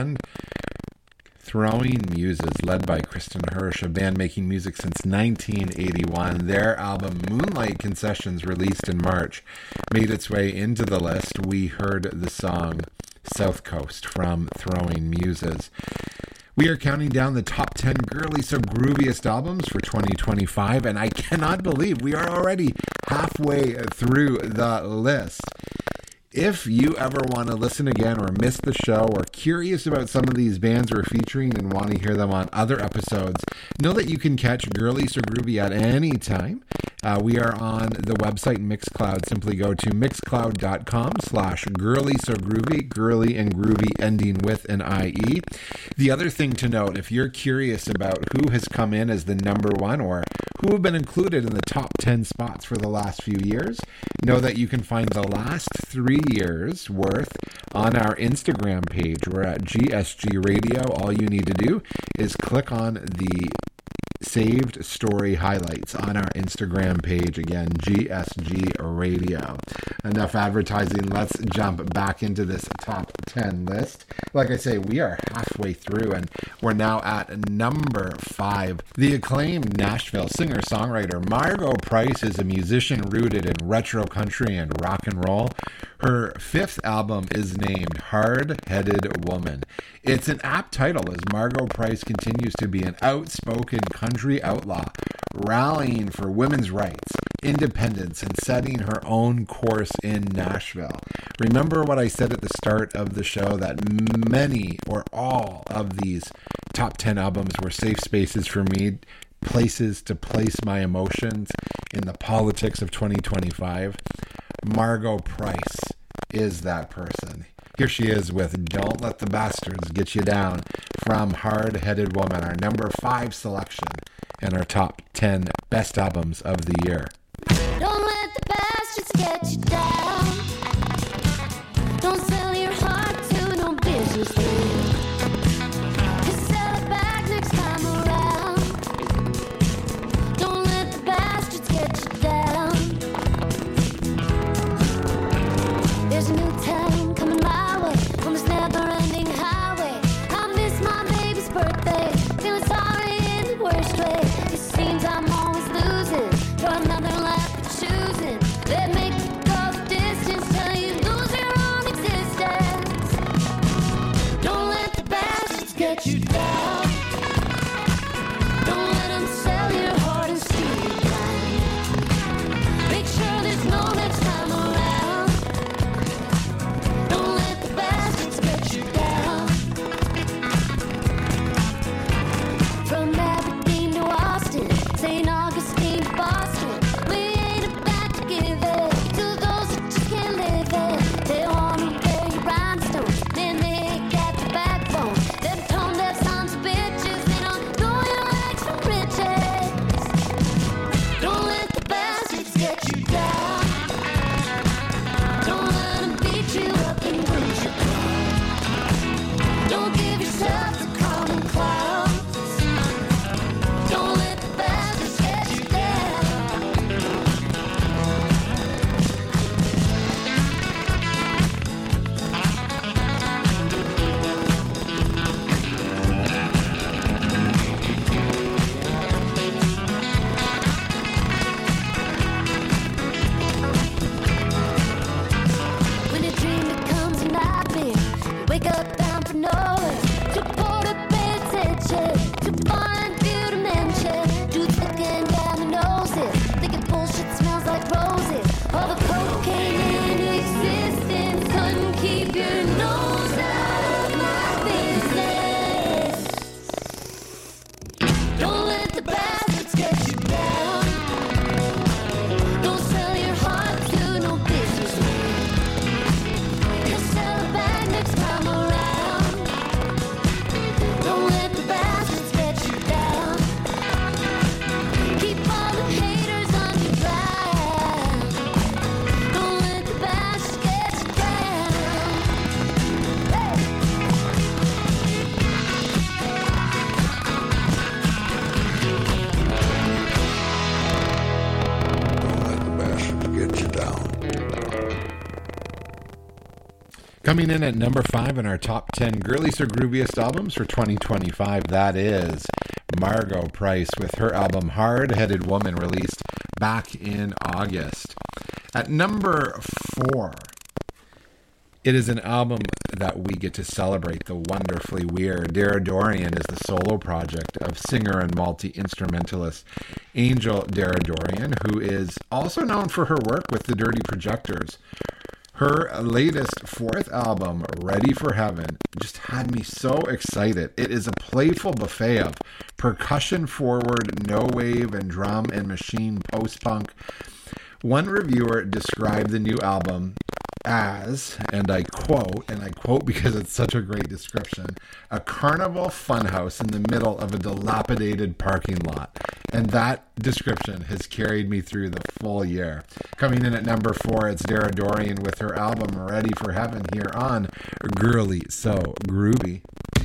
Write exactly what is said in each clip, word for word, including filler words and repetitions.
Throwing Muses, led by Kristen Hirsch, a band making music since nineteen eighty-one. Their album Moonlight Concessions, released in March, made its way into the list. We heard the song South Coast from Throwing Muses. We are counting down the top ten girly so grooviest albums for twenty twenty-five, and I cannot believe we are already halfway through the list. If you ever want to listen again or miss the show or curious about some of these bands we're featuring and want to hear them on other episodes, know that you can catch Girly So Groovy at any time. Uh, we are on the website Mixcloud. Simply go to mixcloud.com slash girly so groovy, girly and groovy ending with an I E. The other thing to note, if you're curious about who has come in as the number one or who have been included in the top ten spots for the last few years, know that you can find the last three years worth on our Instagram page. We're at G S G Radio. All you need to do is click on the saved story highlights on our Instagram page. Again, G S G Radio. Enough advertising. Let's jump back into this top ten list. Like I say, we are halfway through and we're now at number five. The acclaimed Nashville singer-songwriter Margo Price is a musician rooted in retro country and rock and roll. Her fifth album is named Hard-Headed Woman. It's an apt title as Margo Price continues to be an outspoken country outlaw, rallying for women's rights, independence, and setting her own course in Nashville. Remember what I said at the start of the show, that many or all of these top ten albums were safe spaces for me, places to place my emotions in the politics of twenty twenty-five. Margo Price is that person. Here she is with Don't Let the Bastards Get You Down from Hard-Headed Woman, our number five selection and our top ten best albums of the year. Don't let the bastards get you down. Don't sell your heart to no business man. Just sell it back next time around. Don't let the bastards get you down. There's a new town coming my way on this never-ending highway. I miss my baby's birthday, feeling sorry in the worst way. It seems I'm always losing for another lap of choosing. They make you go the distance till you lose your own existence. Don't let the bastards get you down. Don't let them sell your heart and steal your blind. Make sure there's no next time around. Don't let the bastards get you down. From Aberdeen to Austin, Saint Augustine to Boston, we ain't about to give it to those that just can't live it. They wanna wear your rhinestones, man, they ain't got the backbone. Them tone deafs Coming in at number five in our top ten girliest or grooviest albums for twenty twenty-five, that is Margo Price with her album Hard Headed Woman, released back in August. At number four, it is an album that we get to celebrate the wonderfully weird. Dara Dorian is the solo project of singer and multi-instrumentalist Angel Dara Dorian, who is also known for her work with the Dirty Projectors. Her latest fourth album, Ready for Heaven, just had me so excited. It is a playful buffet of percussion-forward, no-wave, and drum and machine post-punk. One reviewer described the new album as, and I quote, and I quote because it's such a great description, a carnival funhouse in the middle of a dilapidated parking lot. And that description has carried me through the full year. Coming in at number four, it's Dara Dorian with her album Ready for Heaven here on Girly So Groovy.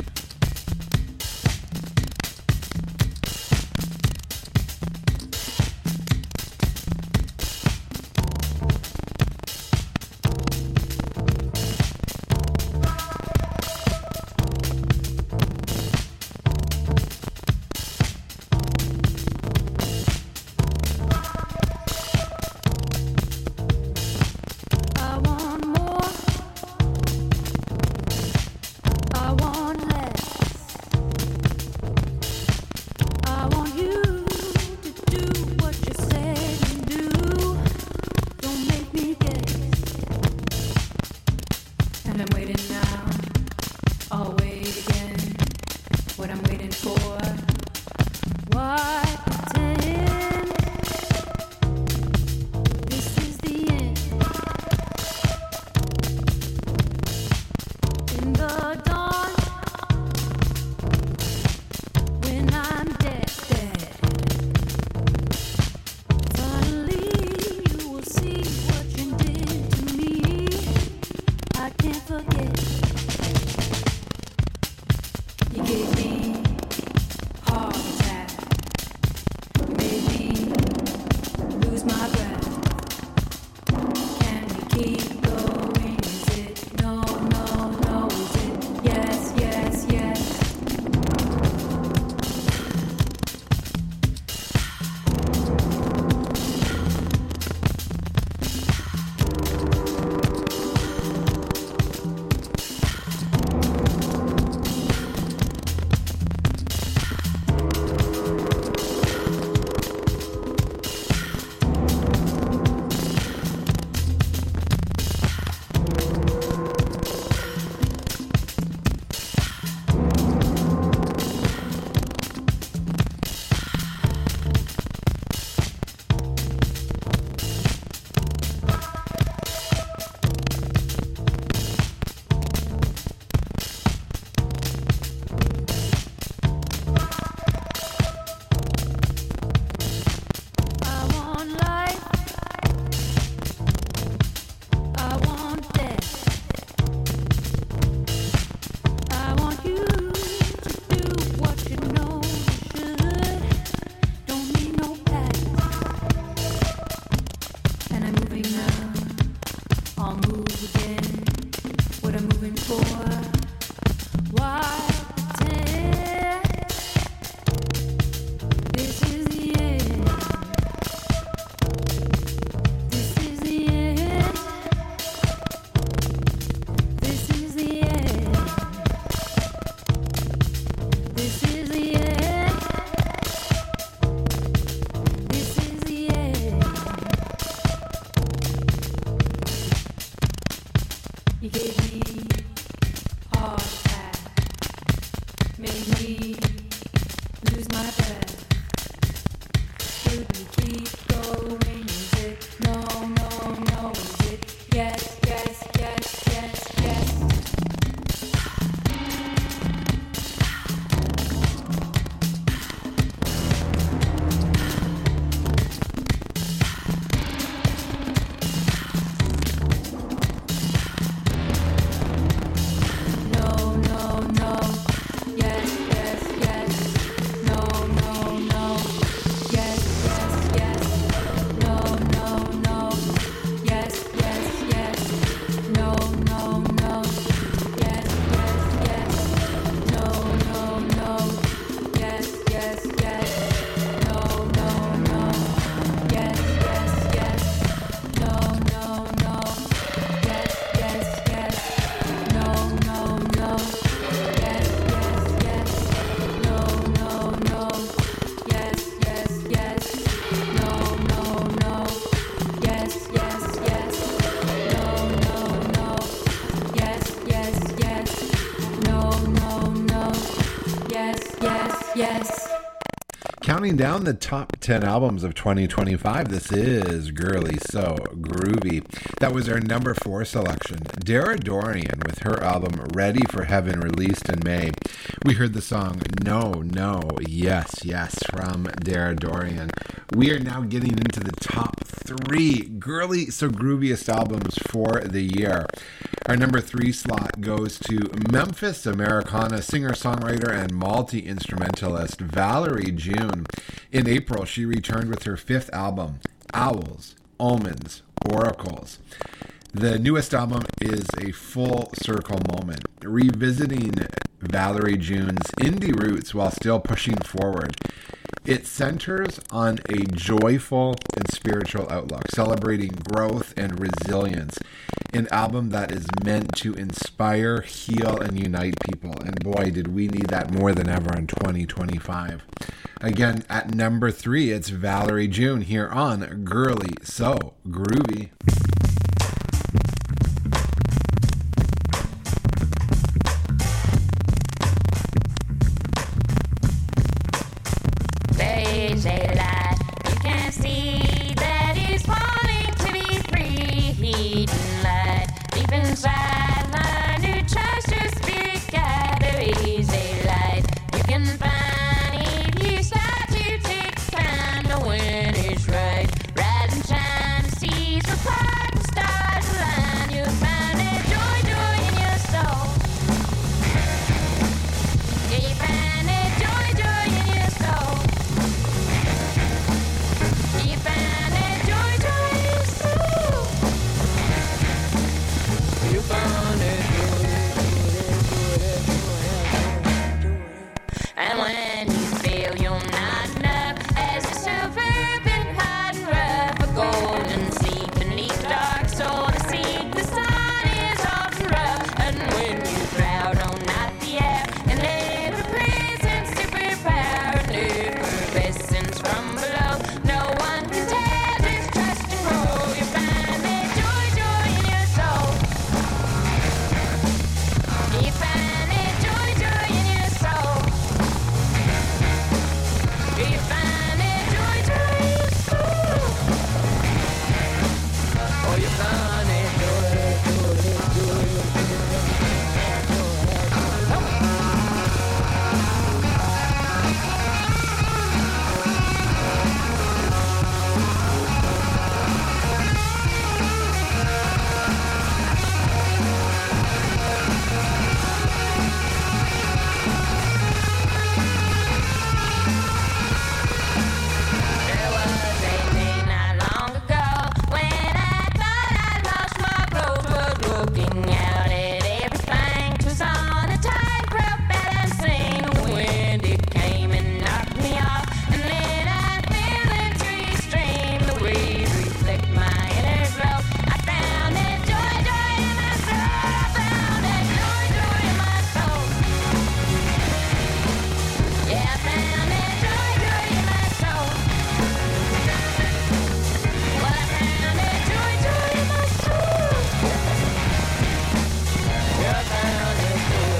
I want more. I want Yes. Counting down the top ten albums of twenty twenty-five, this is Girly So Groovy. That was our number four selection, Dara Dorian with her album Ready for Heaven, released in May. We heard the song No, No, Yes, Yes from Dara Dorian. We are now getting into the top three Girly So Grooviest albums for the year. Our number three slot goes to Memphis Americana singer-songwriter and multi-instrumentalist Valerie June. In April, she returned with her fifth album, Owls, Omens, Oracles. The newest album is a full circle moment, revisiting Valerie June's indie roots while still pushing forward. It centers on a joyful and spiritual outlook, celebrating growth and resilience. An album that is meant to inspire, heal, and unite people. And boy, did we need that more than ever in twenty twenty-five. Again, at number three, it's Valerie June here on Girly So Groovy. Say that you can see that he's wanting to be free. Heat and light deep inside, learn to trust your spirit, gather easy light. You can find if you start to take time to when it's right. Rise and shine, seas apart and stars align. You'll find that joy, joy in your soul. Yeah, you find that joy, joy in your soul. And when you feel you're not enough, as the silver been hot and rough, a golden sea beneath dark soul to seek the sun is often rough. And when you proud on not the air and live a present superpower, effervescence from below, no one can tell, just trust and grow. You find that joy, joy in your soul. You find that joy, joy in your soul. You find that joy, joy in your soul. Oh, you find that joy, There was a day not long ago when I thought I lost my clothes, was looking out at everything. 'Twas on a tightrope balancing. The wind it came and knocked me off, and then I fell into your stream. The waves reflect my inner glow. I found that joy, joy in my soul. I found that joy, joy in my soul. Yeah, I found that joy, joy in my soul. Well, I found that joy, joy in my soul. Yeah, I found that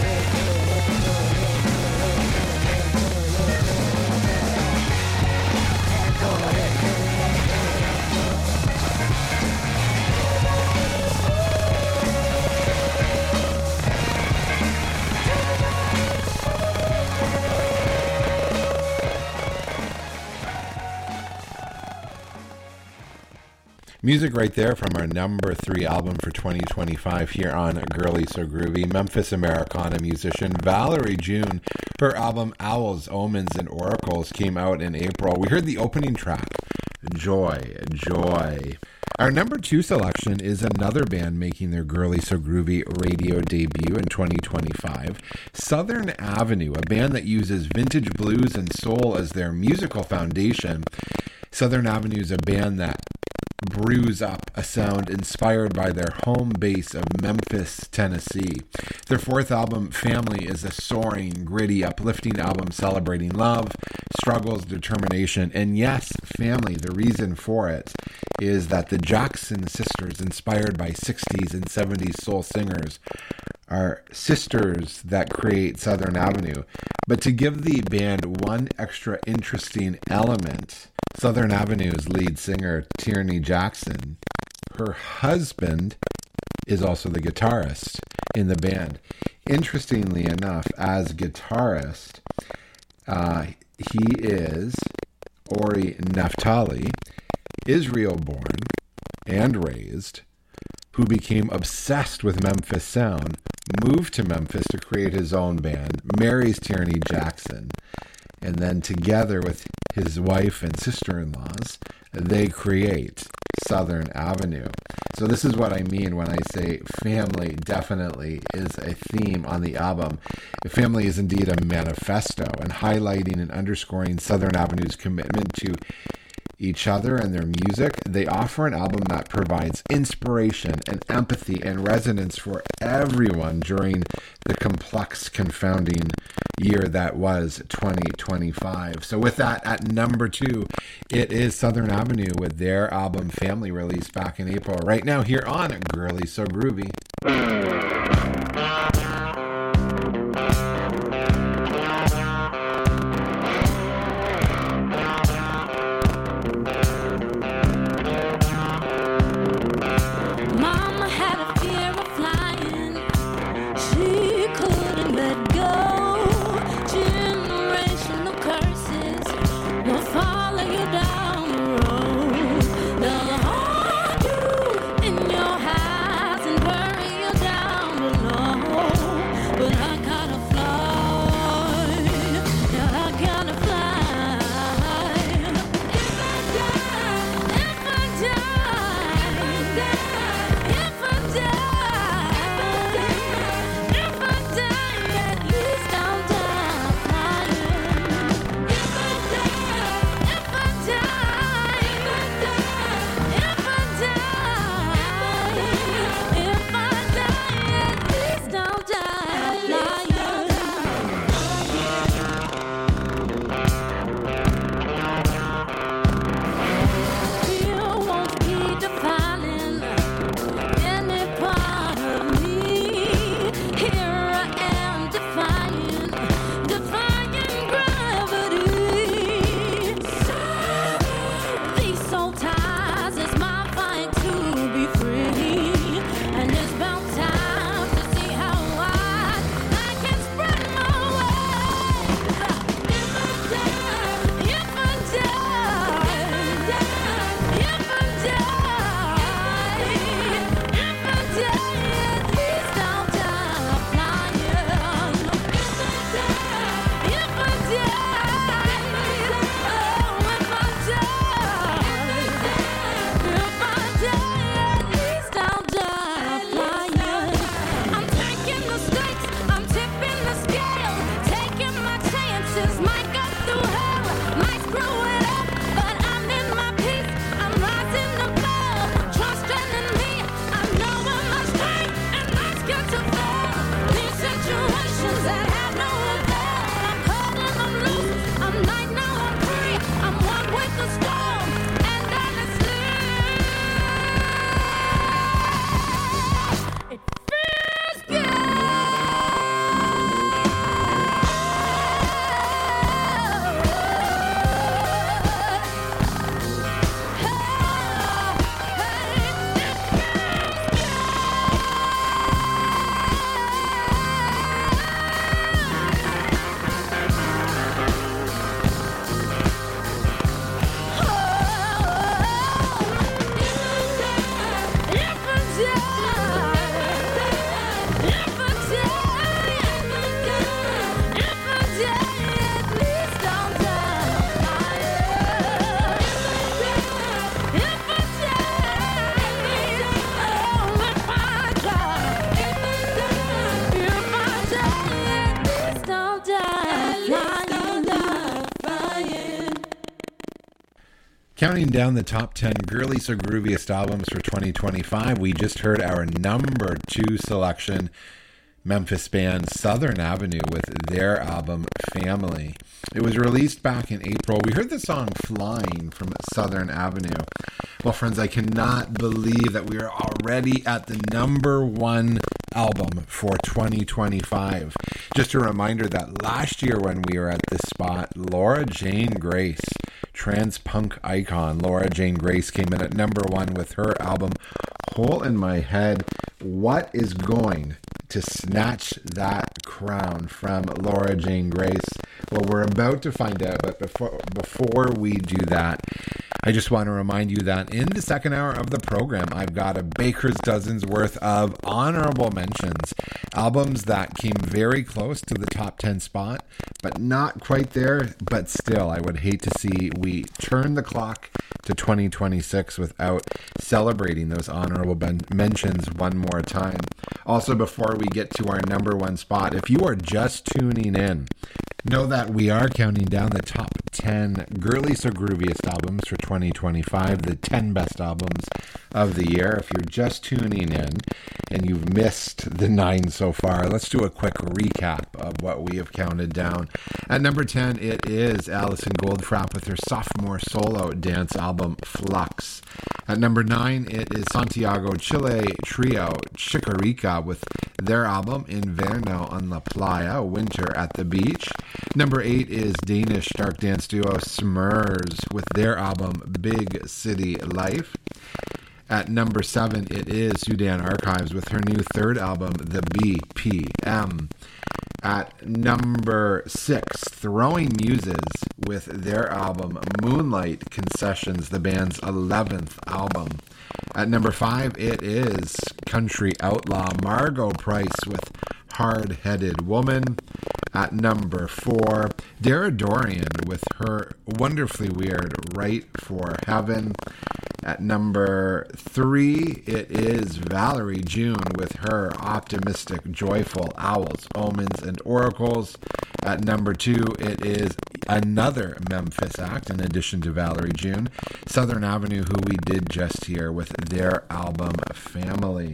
Music right there from our number three album for twenty twenty-five here on Girly So Groovy. Memphis Americana musician Valerie June. Her album Owls, Omens, and Oracles came out in April. We heard the opening track, Joy, Joy. Our number two selection is another band making their Girly So Groovy radio debut in twenty twenty-five. Southern Avenue, a band that uses vintage blues and soul as their musical foundation. Southern Avenue is a band that brews up a sound inspired by their home base of Memphis, Tennessee. Their fourth album, Family, is a soaring, gritty, uplifting album celebrating love, struggles, determination, and yes, family. The reason for it is that the Jackson sisters, inspired by sixties and seventies soul singers, are sisters that create Southern Avenue, But to give the band one extra interesting element, Southern Avenue's lead singer, Tierney Jackson, her husband is also the guitarist in the band. Interestingly enough, as guitarist, uh, he is Ori Naftali, Israel-born and raised, who became obsessed with Memphis sound, moved to Memphis to create his own band, marries Tierney Jackson, and then together with his wife and sister-in-laws, they create Southern Avenue. So this is what I mean when I say family definitely is a theme on the album. Family is indeed a manifesto, and highlighting and underscoring Southern Avenue's commitment to each other and their music. They offer an album that provides inspiration and empathy and resonance for everyone during the complex, confounding year that was twenty twenty-five. So with that, at number two, it is Southern Avenue with their album Family, released back in April. Right now here on Girly So Groovy. Counting down the top ten Girly So Grooviest albums for twenty twenty-five, we just heard our number two selection, Memphis band Southern Avenue with their album Family. It was released back in April. We heard the song Flying from Southern Avenue. Well, friends, I cannot believe that we are already at the number one album for twenty twenty-five. Just a reminder that last year when we were at this spot, Laura Jane Grace, trans punk icon Laura Jane Grace, came in at number one with her album Hole in My Head. What is going to snatch that crown from Laura Jane Grace? Well, we're about to find out, but before before we do that, I just want to remind you that in the second hour of the program, I've got a baker's dozen's worth of honorable mentions, albums that came very close to the top ten spot, but not quite there. But still, I would hate to see we turn the clock to twenty twenty-six without celebrating those honorable ben- mentions one more time. Also, before we get to our number one spot, if you are just tuning in, know that we are counting down the top ten girliest or grooviest albums for twenty twenty-five, the ten best albums of the year. If you're just tuning in and you've missed the nine so far, let's do a quick recap of what we have counted down. At number ten, it is Alison Goldfrapp with her sophomore solo dance album, Flux. At number nine, it is Santiago Chile trio Chikorika with their album Inverno en la Playa, Winter at the Beach. Number eight is Danish dark dance duo Smurs with their album Big City Life. At number seven, it is Sudan Archives with her new third album, The B P M. At number six, Throwing Muses with their album Moonlight Concessions, the band's eleventh album. At number five, it is country outlaw Margot Price with Hard-Headed Woman. At number four, Dara Dorian with her wonderfully weird Right for Heaven. At number three, it is Valerie June with her optimistic, joyful Owls, Omens, and Oracles. At number two, it is another Memphis act, in addition to Valerie June, Southern Avenue, who we did just hear with their album Family.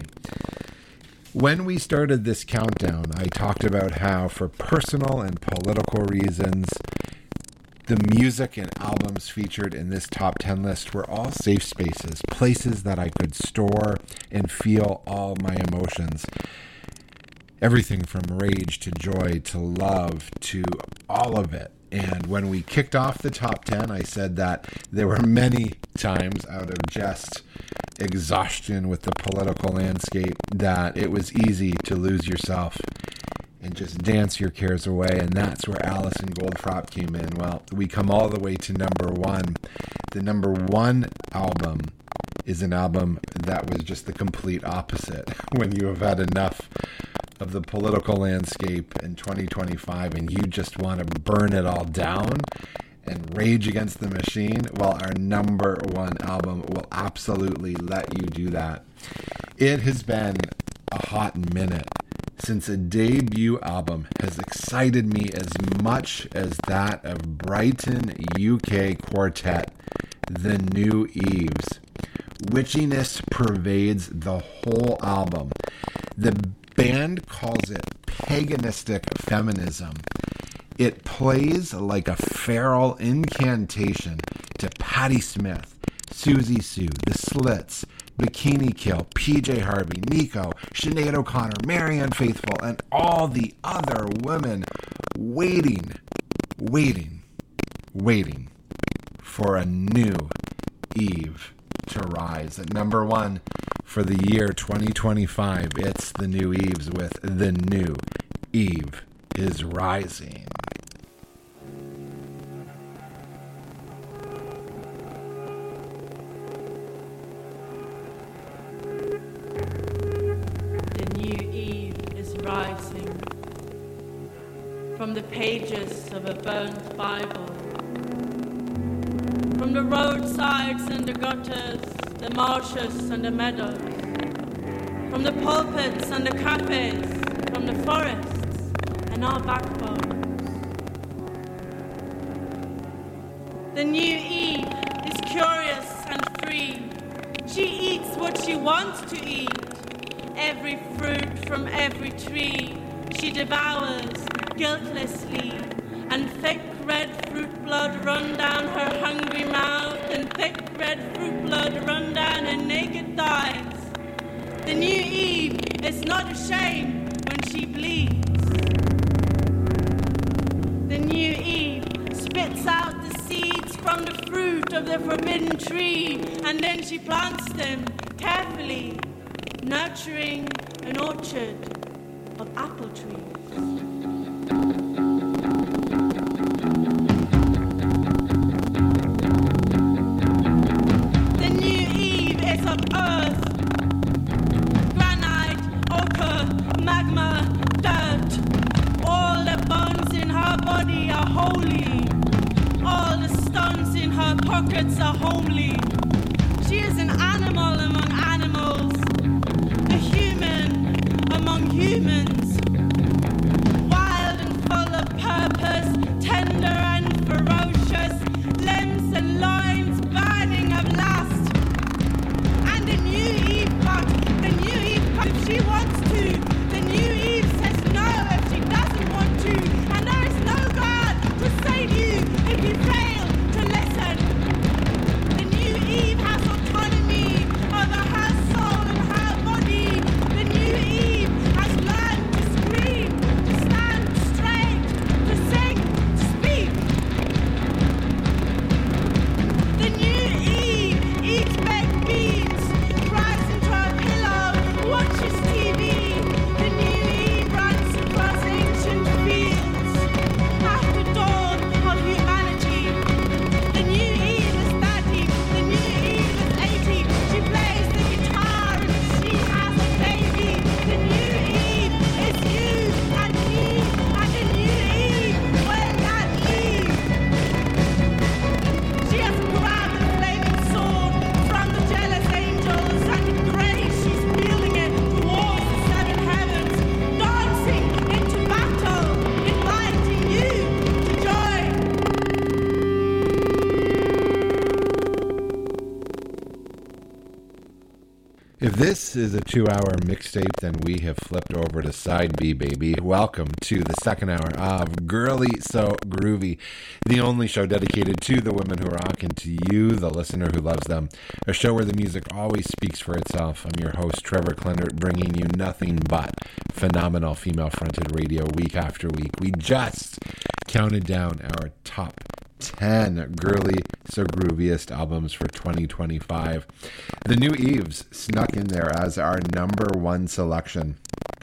When we started this countdown, I talked about how, for personal and political reasons, the music and albums featured in this top ten list were all safe spaces, places that I could store and feel all my emotions. Everything from rage to joy to love to all of it. And when we kicked off the top ten, I said that there were many times, out of just exhaustion with the political landscape, that it was easy to lose yourself and just dance your cares away. And that's where Alison Goldfrapp came in. Well, we come all the way to number one. The number one album is an album that was just the complete opposite. When you have had enough of the political landscape in twenty twenty-five and you just want to burn it all down and rage against the machine, well, our number one album will absolutely let you do that. It has been a hot minute since a debut album has excited me as much as that of Brighton U K quartet The New Eves. Witchiness pervades the whole album. The band calls it paganistic feminism. It plays like a feral incantation to Patti Smith, Susie Sue, The Slits, Bikini Kill, P J Harvey, Nico, Sinead O'Connor, Marianne Faithfull, and all the other women waiting, waiting, waiting for a new Eve to rise. At number one for the year twenty twenty-five, it's The New Eves with The New Eve is Rising. The new Eve is rising from the pages of a burnt Bible, from the roadsides and the gutters, the marshes and the meadows, from the pulpits and the cafes, from the forests and our backbones. The new Eve is curious and free. She eats what she wants to eat, every fruit from every tree, she devours guiltlessly, and thick red fruit blood run down her hungry mouth, and thick red fruit blood run down her naked thighs. The new Eve is not ashamed when she bleeds. The new Eve spits out the seeds from the fruit of the forbidden tree, and then she plants them carefully, nurturing an orchard of apple trees. The new Eve is of earth, granite, ochre, magma, dirt. All the bones in her body are holy. All the stones in her pockets are homely. She is an animal among animals, a human among humans, wild and full of purpose, tender and ferocious, limbs and loins burning of lust. And the new Eve, but the new Eve, but if she wants to, the new Eve says no if she doesn't want to, and there is no God to save you if you fail to listen. The new Eve has autonomy over her soul and her body. The new Eve has learned to scream, to stand straight, to sing, to speak. The new Eve eats baked beans, cries into her pillow, watches T V. The new Eve runs across ancient fields after dawn of humanity. The new Eve is thirty, the new Eve is eighty. She plays the guitar and she has a baby. The new Eve is you and me, and the new Eve will not leave. She has grabbed the flaming sword from the jealous angels, and in grace she's wielding it towards the seven heavens, dancing into battle, inviting you to join. If this is a two-hour mixtape, then we have flipped over to side B, baby. Welcome to the second hour of Girly So Groovy, the only show dedicated to the women who rock and to you, the listener who loves them. A show where the music always speaks for itself. I'm your host, Trevor Clendert, bringing you nothing but phenomenal female-fronted radio week after week. We just counted down our top ten Girly So Grooviest albums for twenty twenty-five. The New Eves snuck in there as our number one selection.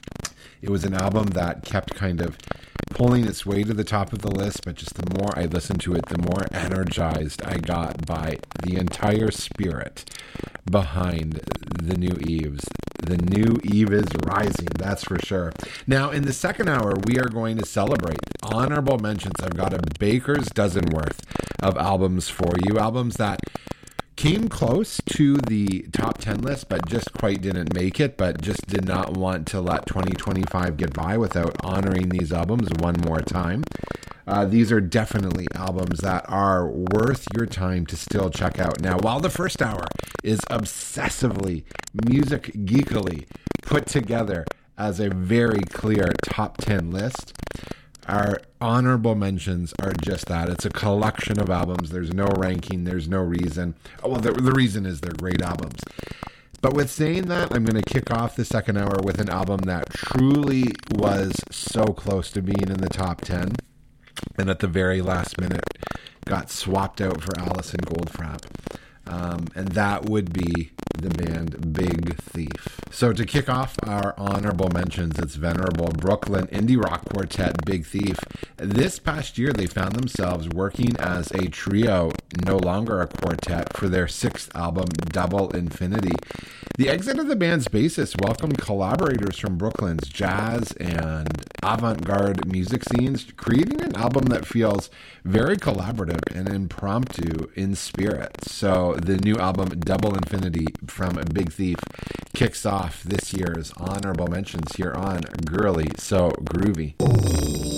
It was an album that kept kind of pulling its way to the top of the list, but just the more I listened to it, the more energized I got by the entire spirit behind the New Eves. The New Eve is rising, that's for sure. Now, in the second hour, we are going to celebrate honorable mentions. I've got a baker's dozen worth of albums for you, albums that came close to the top ten list, but just quite didn't make it, but just did not want to let twenty twenty-five get by without honoring these albums one more time. Uh, these are definitely albums that are worth your time to still check out. Now, while the first hour is obsessively, music geekily put together as a very clear top ten list, our honorable mentions are just that. It's a collection of albums. There's no ranking. There's no reason. Oh, well, the, the reason is they're great albums. But with saying that, I'm going to kick off the second hour with an album that truly was so close to being in the top ten, and at the very last minute got swapped out for Alison Goldfrapp. Um, and that would be the band Big Thief. So to kick off our honorable mentions, it's venerable Brooklyn indie rock quartet Big Thief. This past year, they found themselves working as a trio, no longer a quartet, for their sixth album, Double Infinity. The exit of the band's bassist welcomed collaborators from Brooklyn's jazz and avant-garde music scenes, creating an album that feels very collaborative and impromptu in spirit. So the new album, Double Infinity from Big Thief, kicks off this year's honorable mentions here on Girly So Groovy.